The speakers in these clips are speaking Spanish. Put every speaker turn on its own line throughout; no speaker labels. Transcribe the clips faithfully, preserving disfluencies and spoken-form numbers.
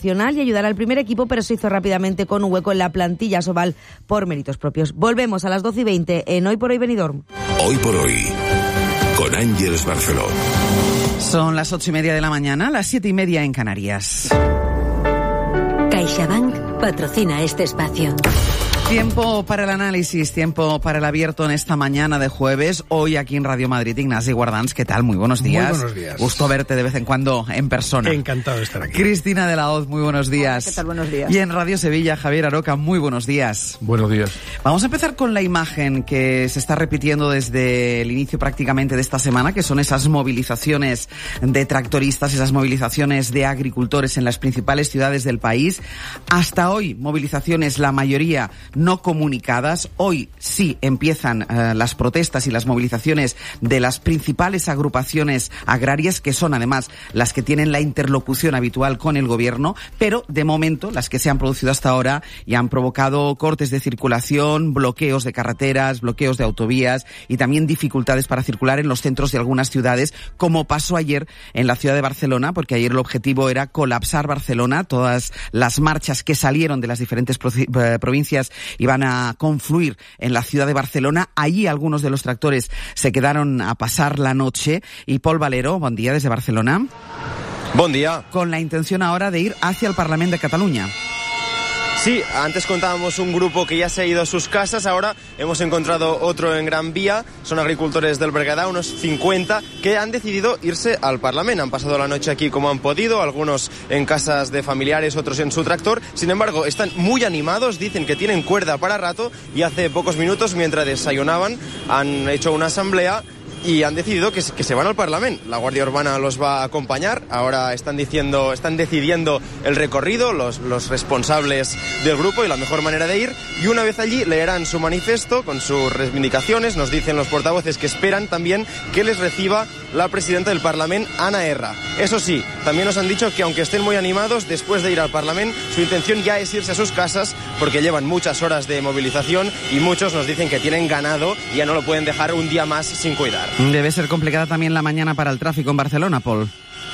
nacional y ayudará al primer equipo, pero se hizo rápidamente con un hueco en la plantilla Sobal por méritos propios. Volvemos a las doce y veinte en Hoy por Hoy Benidorm.
Hoy por Hoy, con Ángeles Barceló.
Son las ocho y media de la mañana, las siete y media en Canarias.
CaixaBank patrocina este espacio.
Tiempo para el análisis, tiempo para el abierto en esta mañana de jueves. Hoy aquí en Radio Madrid, Ignasi Guardans, ¿qué tal? Muy buenos días.
Muy buenos días.
Gusto verte de vez en cuando en persona.
Encantado de estar aquí.
Cristina de la Hoz, muy buenos días.
Hola, ¿qué tal? Buenos días.
Y en Radio Sevilla, Javier Aroca, muy buenos días.
Buenos días.
Vamos a empezar con la imagen que se está repitiendo desde el inicio prácticamente de esta semana, que son esas movilizaciones de tractoristas, esas movilizaciones de agricultores en las principales ciudades del país. Hasta hoy, movilizaciones, la mayoría no comunicadas. Hoy sí empiezan uh, las protestas y las movilizaciones de las principales agrupaciones agrarias, que son además las que tienen la interlocución habitual con el gobierno, pero de momento las que se han producido hasta ahora y han provocado cortes de circulación, bloqueos de carreteras, bloqueos de autovías y también dificultades para circular en los centros de algunas ciudades, como pasó ayer en la ciudad de Barcelona, porque ayer el objetivo era colapsar Barcelona. Todas las marchas que salieron de las diferentes provincias iban a confluir en la ciudad de Barcelona. Allí algunos de los tractores se quedaron a pasar la noche. Y Pol Valero, buen día desde Barcelona.
Buen día.
Con la intención ahora de ir hacia el Parlamento de Cataluña.
Sí, antes contábamos un grupo que ya se ha ido a sus casas, ahora hemos encontrado otro en Gran Vía, son agricultores del Berguedà, unos cincuenta, que han decidido irse al Parlamento. Han pasado la noche aquí como han podido, algunos en casas de familiares, otros en su tractor. Sin embargo, están muy animados, dicen que tienen cuerda para rato, y hace pocos minutos, mientras desayunaban, han hecho una asamblea y han decidido que, que se van al Parlamento. La Guardia Urbana los va a acompañar. Ahora están diciendo, están decidiendo el recorrido, los, los responsables del grupo y la mejor manera de ir. Y una vez allí leerán su manifiesto con sus reivindicaciones. Nos dicen los portavoces que esperan también que les reciba la presidenta del Parlamento, Ana Erra. Eso sí, también nos han dicho que aunque estén muy animados, después de ir al Parlamento, su intención ya es irse a sus casas porque llevan muchas horas de movilización y muchos nos dicen que tienen ganado y ya no lo pueden dejar un día más sin cuidar.
Debe ser complicada también la mañana para el tráfico en Barcelona, Paul.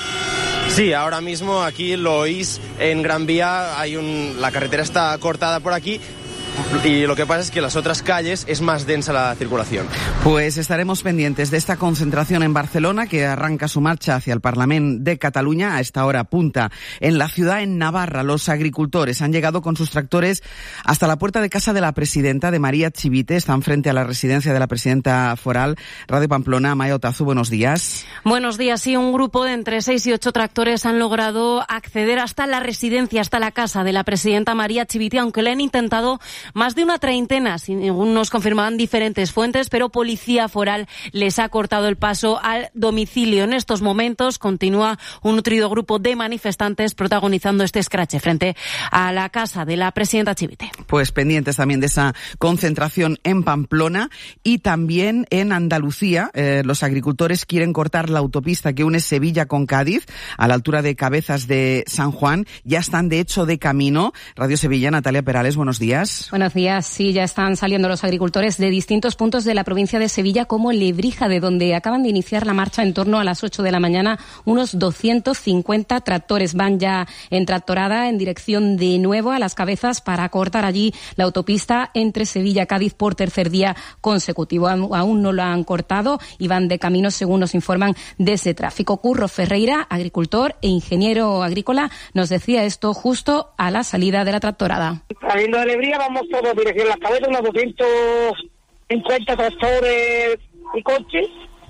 Sí, ahora mismo aquí lo oís en Gran Vía, hay un, la carretera está cortada por aquí. Y lo que pasa es que en las otras calles es más densa la circulación.
Pues estaremos pendientes de esta concentración en Barcelona, que arranca su marcha hacia el Parlamento de Cataluña. A esta hora punta en la ciudad, en Navarra. Los agricultores han llegado con sus tractores hasta la puerta de casa de la presidenta, de María Chivite. Están frente a la residencia de la presidenta foral. Radio Pamplona, Maya Otazu, buenos días.
Buenos días. Sí, un grupo de entre seis y ocho tractores han logrado acceder hasta la residencia, hasta la casa de la presidenta María Chivite, aunque le han intentado más de una treintena, según nos confirmaban diferentes fuentes, pero Policía Foral les ha cortado el paso al domicilio. En estos momentos continúa un nutrido grupo de manifestantes protagonizando este escrache frente a la casa de la presidenta Chivite.
Pues pendientes también de esa concentración en Pamplona y también en Andalucía. Eh, los agricultores quieren cortar la autopista que une Sevilla con Cádiz a la altura de Cabezas de San Juan. Ya están de hecho de camino. Radio Sevilla, Natalia Perales, buenos días.
Buenos días. Sí, ya están saliendo los agricultores de distintos puntos de la provincia de Sevilla, como Lebrija, de donde acaban de iniciar la marcha en torno a las ocho de la mañana. Unos doscientos cincuenta tractores van ya en tractorada en dirección de nuevo a Las Cabezas para cortar allí la autopista entre Sevilla y Cádiz por tercer día consecutivo. Aún no lo han cortado y van de camino, según nos informan, de ese tráfico. Curro Ferreira, agricultor e ingeniero agrícola, nos decía esto justo a la salida de la tractorada.
Saliendo de Lebrija vamos todos dirección a Las Cabezas, unos doscientos cincuenta tractores y coches,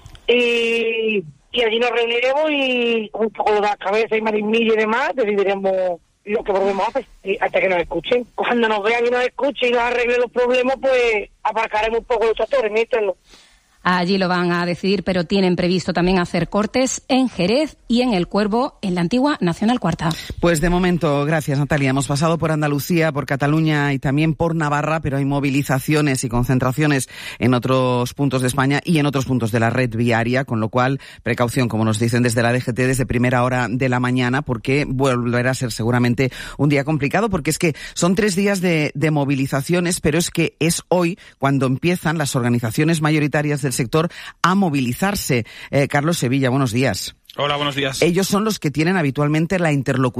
y, y allí nos reuniremos y junto con Las Cabezas y Marismilla y demás decidiremos lo que volvemos a hacer, y hasta que nos escuchen. Cuando nos vean y nos escuchen y nos arreglen los problemas, pues aparcaremos un poco los tractores, mientras.
Allí lo van a decidir, pero tienen previsto también hacer cortes en Jerez y en El Cuervo, en la antigua Nacional Cuarta.
Pues de momento, gracias Natalia, hemos pasado por Andalucía, por Cataluña y también por Navarra, pero hay movilizaciones y concentraciones en otros puntos de España y en otros puntos de la red viaria, con lo cual, precaución, como nos dicen desde la D G T, desde primera hora de la mañana, porque volverá a ser seguramente un día complicado, porque es que son tres días de, de movilizaciones, pero es que es hoy cuando empiezan las organizaciones mayoritarias del sector a movilizarse. Eh, Carlos Sevilla, buenos días.
Hola, buenos días.
Ellos son los que tienen habitualmente la interlocución